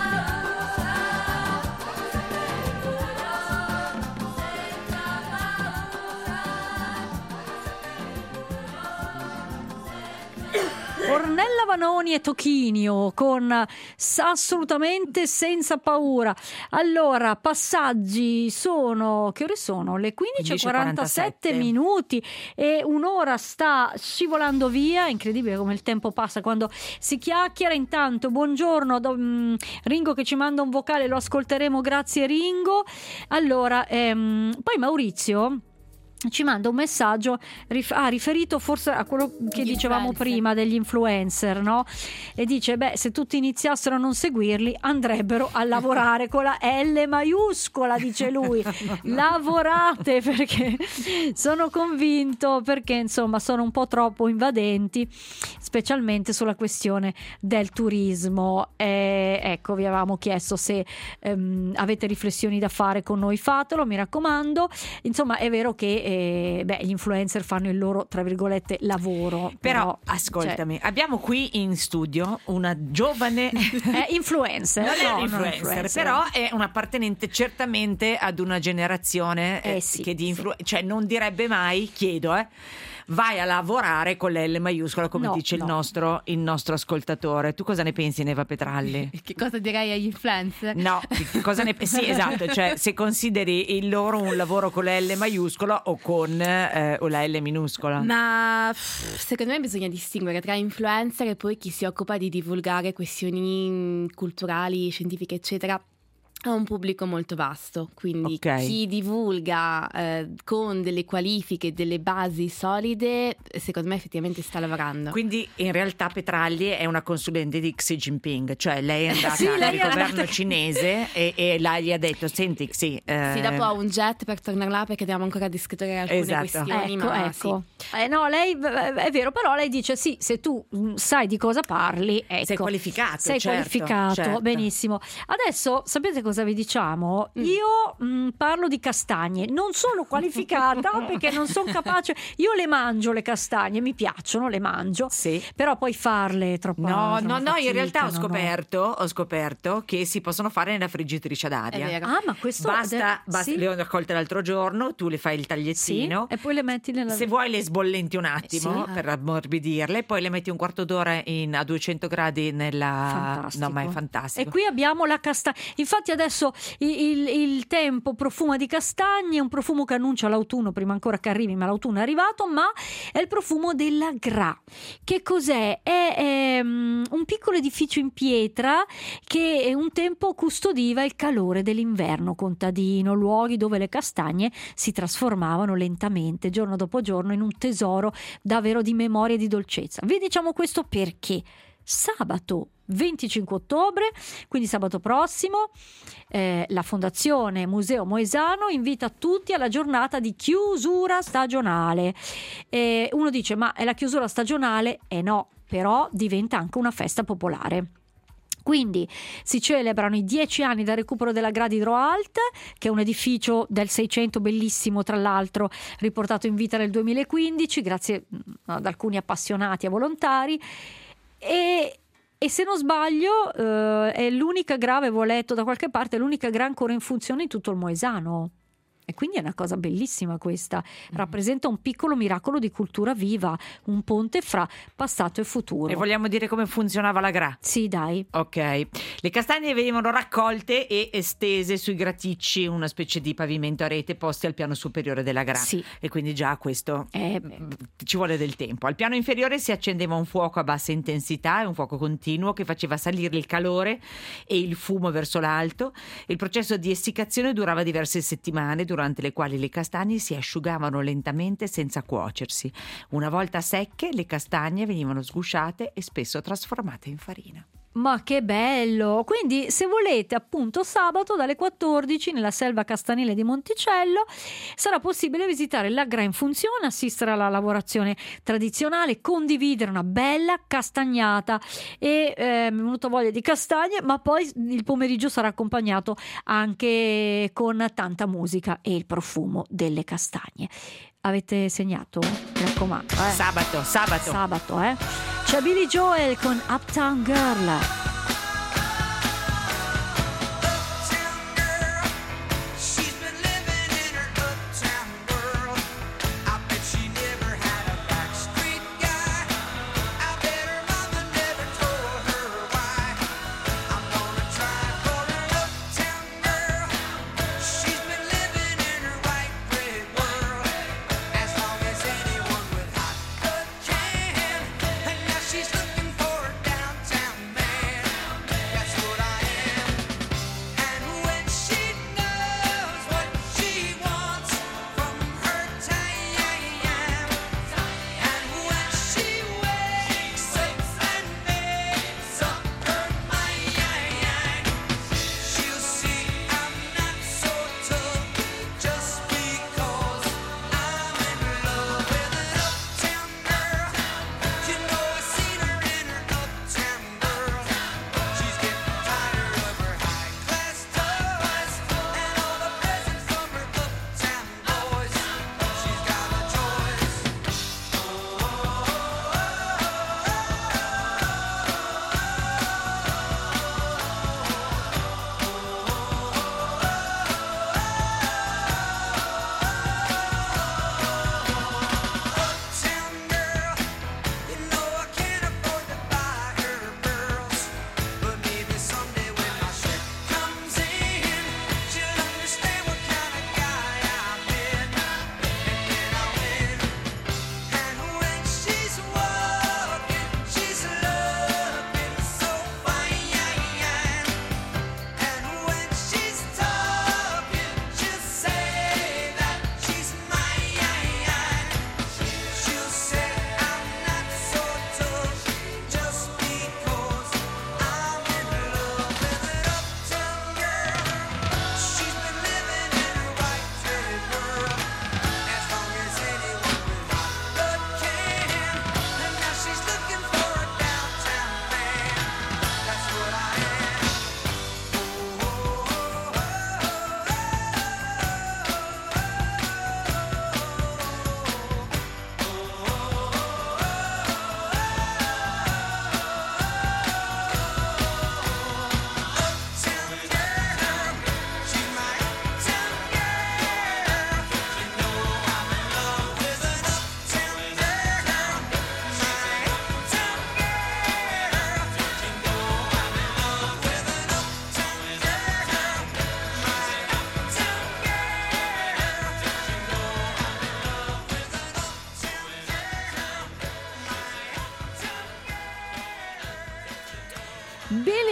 Ornella Vanoni e Tochinio con S- assolutamente senza paura. Allora, passaggi sono, che ore sono? Le quindici e quarantasette minuti e un'ora sta scivolando via. Incredibile come il tempo passa quando si chiacchiera. Intanto buongiorno do, mh, Ringo che ci manda un vocale, lo ascolteremo, grazie Ringo. Allora, ehm, poi Maurizio ci manda un messaggio rif- ah, riferito forse a quello che Gli dicevamo influencer. prima degli influencer, no? E dice, beh, se tutti iniziassero a non seguirli andrebbero a lavorare con la L maiuscola, dice lui. Lavorate, perché sono convinto, perché insomma sono un po' troppo invadenti, specialmente sulla questione del turismo. E, ecco, vi avevamo chiesto se ehm, avete riflessioni da fare con noi, fatelo, mi raccomando. Insomma, è vero che eh, beh, gli influencer fanno il loro, tra virgolette, lavoro. Però, Però, ascoltami, abbiamo qui in studio una giovane cioè, è influencer, non è no, un non influencer, influencer. però è un appartenente certamente ad una generazione eh, Eh sì, che di influ- sì. cioè non direbbe mai, chiedo, eh, vai a lavorare con l'L maiuscola, come No, dice no. il nostro, il nostro ascoltatore. Tu cosa ne pensi, Neva Petralli? Che cosa direi agli influencer? No, che cosa ne pensi? Sì, esatto, cioè se consideri il loro un lavoro con la L maiuscola o con eh, o la L minuscola. Ma pff, secondo me bisogna distinguere tra influencer e poi chi si occupa di divulgare questioni mh, culturali, scientifiche, eccetera. ha un pubblico molto vasto, quindi Ok. chi divulga eh, con delle qualifiche, delle basi solide, secondo me effettivamente sta lavorando. Quindi in realtà Petragli è una consulente di Xi Jinping, cioè lei è andata Sì, lei al è governo andata- cinese e, e là gli ha detto: senti Xi, eh, Sì, dopo ha un jet per tornare là perché dobbiamo ancora discutere alcune Esatto. questioni, Ecco, ma ecco. sì. Eh, no, lei eh, è vero, però lei dice sì, se tu mh, sai di cosa parli, ecco. sei qualificato, Sei certo, qualificato, certo. benissimo. Adesso sapete cosa vi diciamo? Io mh, parlo di castagne, non sono qualificata perché non sono capace. Io le mangio le castagne, mi piacciono, le mangio, Sì. però poi farle è troppo. No, troppa no, no, in fatica, realtà ho no, no. scoperto, ho scoperto che si possono fare nella friggitrice ad aria. È vero. Ah, ma questo Basta, eh, basta- sì, le ho raccolte l'altro giorno, tu le fai il sì, tagliettino. e poi le metti nella. Se vuoi le sbollenti un attimo Sì. per ammorbidirle, poi le metti un quarto d'ora in- a duecento gradi nella... Fantastico. No, ma è fantastico. E qui abbiamo la castagna. Infatti adesso il, il- il tempo profuma di castagne, un profumo che annuncia l'autunno prima ancora che arrivi, ma l'autunno è arrivato, ma è il profumo della Gra. Che cos'è? È, ehm, un piccolo edificio in pietra che un tempo custodiva il calore dell'inverno contadino, luoghi dove le castagne si trasformavano lentamente, giorno dopo giorno, in un tesoro davvero di memoria e di dolcezza. Vi diciamo questo perché sabato venticinque ottobre, quindi sabato prossimo, eh, la Fondazione Museo Moesano invita tutti alla giornata di chiusura stagionale. Eh, uno dice: ma è la chiusura stagionale? Eh no, però diventa anche una festa popolare. Quindi si celebrano i dieci anni dal recupero della Gra di Droalt, che è un edificio del Seicento bellissimo, tra l'altro riportato in vita nel duemilaquindici grazie mh, ad alcuni appassionati e volontari. E, e se non sbaglio eh, è l'unica Gra, avevo letto da qualche parte, è l'unica Gra ancora in funzione in tutto il Moesano. E quindi è una cosa bellissima questa, rappresenta un piccolo miracolo di cultura viva, un ponte fra passato e futuro. E vogliamo dire come funzionava la Gra? Sì, dai. Ok, le castagne venivano raccolte e estese sui graticci, una specie di pavimento a rete posti al piano superiore della Gra. Sì. E quindi già questo Eh, beh. ci vuole del tempo. Al piano inferiore si accendeva un fuoco a bassa intensità, un fuoco continuo che faceva salire il calore e il fumo verso l'alto. Il processo di essiccazione durava diverse settimane, durante le quali le castagne si asciugavano lentamente senza cuocersi. Una volta secche, le castagne venivano sgusciate e spesso trasformate in farina. Ma che bello! Quindi se volete, appunto sabato dalle quattordici nella selva castanile di Monticello sarà possibile visitare la Gra in funzione, assistere alla lavorazione tradizionale, condividere una bella castagnata e eh, mi è venuto voglia di castagne, ma poi il pomeriggio sarà accompagnato anche con tanta musica e il profumo delle castagne. Avete segnato? Mi raccomando, eh. Sabato, sabato. Sabato, eh. C'è Billy Joel con Uptown Girl. She's been living in her uptown world. I bet she never had a backstreet guy. I bet her mother never told her why. I'm gonna try for an uptown girl. She's been living in her white bread world as long as anyone with hot blood can. And now she's looking for a downtown man.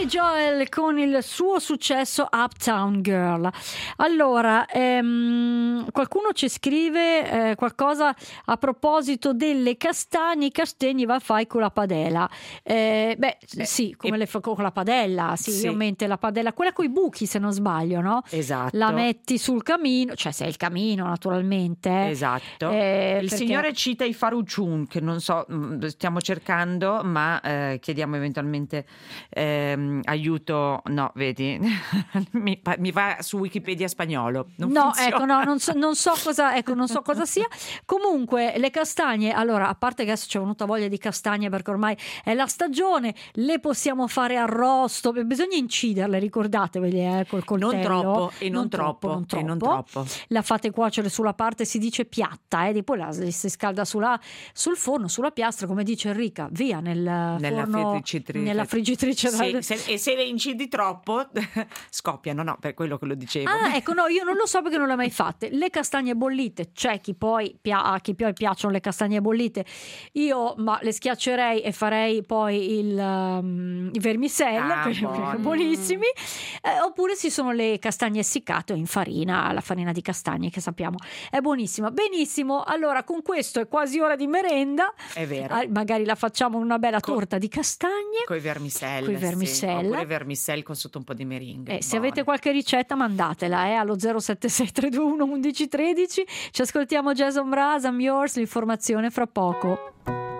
Joel con il suo successo Uptown Girl. Allora, ehm, qualcuno ci scrive eh, qualcosa a proposito delle castagne. I castagni va fai con la padella. Eh, beh, Eh, sì, come e- le fa con la padella, sì, Sì. io mente la padella, quella coi buchi se non sbaglio, no? Esatto. La metti sul camino, cioè se è il camino naturalmente. Esatto. Eh, il perché- signore cita i faruchun, che non so, mh, stiamo cercando, ma eh, chiediamo eventualmente ehm, aiuto. No, vedi, mi, pa- mi va su Wikipedia spagnolo. Non No, funziona. ecco, no, non so, non so cosa, ecco, non so cosa sia. Comunque, le castagne, allora, a parte che adesso c'è venuta voglia di castagne perché ormai è la stagione, le possiamo fare arrosto, bisogna inciderle, ricordatevi, eh, col coltello. Non troppo e non, troppo, non e non troppo. troppo. La fate cuocere sulla parte, si dice piatta, e poi la si scalda sulla, sul forno, sulla piastra, come dice Enrica, via nel Nella forno, friggitrice. nella friggitrice. Se- se- e se le incidi troppo scoppiano, no, per quello che lo dicevo. Ah, ecco, no, io non lo so perché non le ho mai fatte. Le castagne bollite, c'è chi poi pia- a chi poi piacciono le castagne bollite. Io ma le schiaccerei e farei poi il, um, i vermicelli, Ah, perché- buoni. buonissimi. Eh, oppure ci sono le castagne essiccate o in farina, la farina di castagne che sappiamo è buonissima. Benissimo, allora con questo è quasi ora di merenda. È vero. Ah, magari la facciamo una bella Co- torta di castagne. Coi vermicelli. Coi sì. vermicelli. Oppure vermicelli con sotto un po' di meringue. Eh, se Buoni. avete qualche ricetta mandatela eh, allo zero sette sei tre due uno uno uno uno tre zero. Ci ascoltiamo Jason Mraz, I'm Yours, l'informazione fra poco.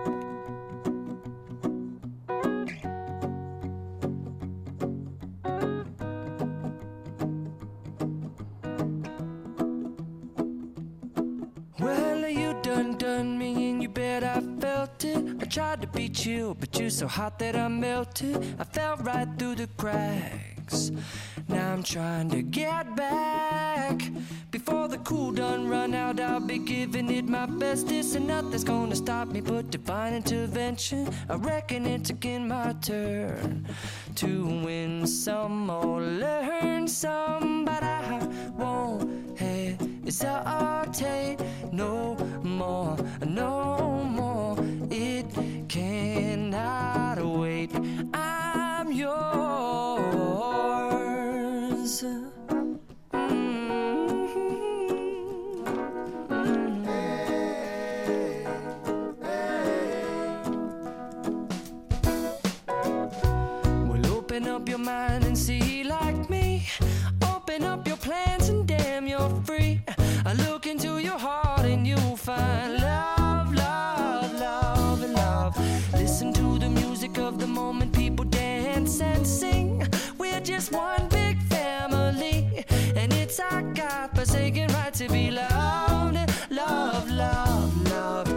Well, you done done me and you bet I felt it. I tried to beat you, but you're so hot that I melted. I fell right through the cracks. Now I'm trying to get back. Before the cool done run out, I'll be giving it my best. This and nothing's gonna stop me but divine intervention. I reckon it's again my turn to win some or learn some, but I won't hesitate no more, no more. It cannot wait. I'm yours. Well, open up your mind and see like me. Open up your plans and damn, you're free. I look into your heart and you'll find love, love, love, and love. Listen to the music of the moment, people dance and sing. We're just one big family, and it's our God-forsaken right to be loved, love, love, love,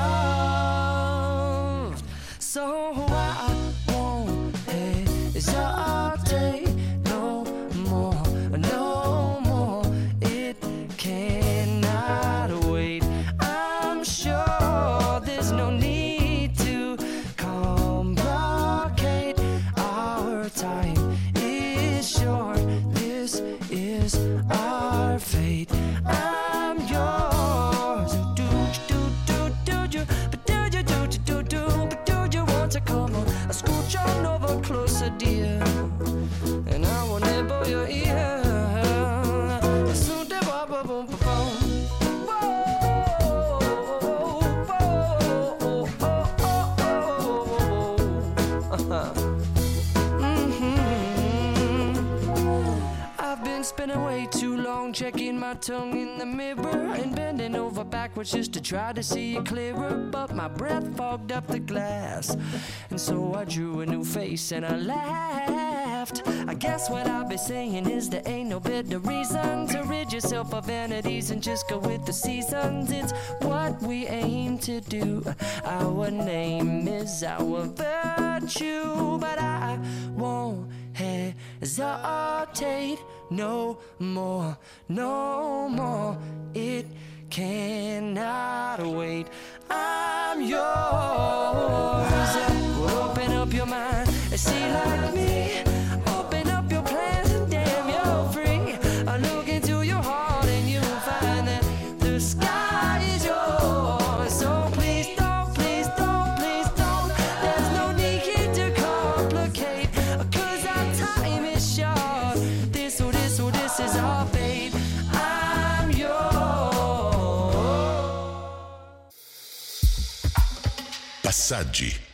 loved. So I won't hesitate no more, no more. It cannot wait. I'm sure there's no need to complicate. Our time is short. This is our fate. I'm yours. Do do do do do, but do you do do do, but do you want to come on? I scooch on over closer, dear, and I will nibble your ear. Soon to bop, bop, bop, bop, bop. Whoa, whoa, oh, oh, oh, oh. Mhm. I've been spending way too long checking my tongue in the mirror and bending over backwards just to try to see it clearer, but my breath fogged up the glass, and so I drew a new face and I laughed. I guess what I'll be saying is there ain't no better reason to rid yourself of vanities and just go with the seasons. It's what we aim to do. Our name is our virtue, but I won't hesitate no more, no more. It cannot wait. I'm yours. Well, open up your mind and see like me. Open up your plans and damn, you're free. I look into your heart and you'll find that the sky is yours. So please don't, please don't, please don't. There's no need here to complicate, 'cause I Saggi.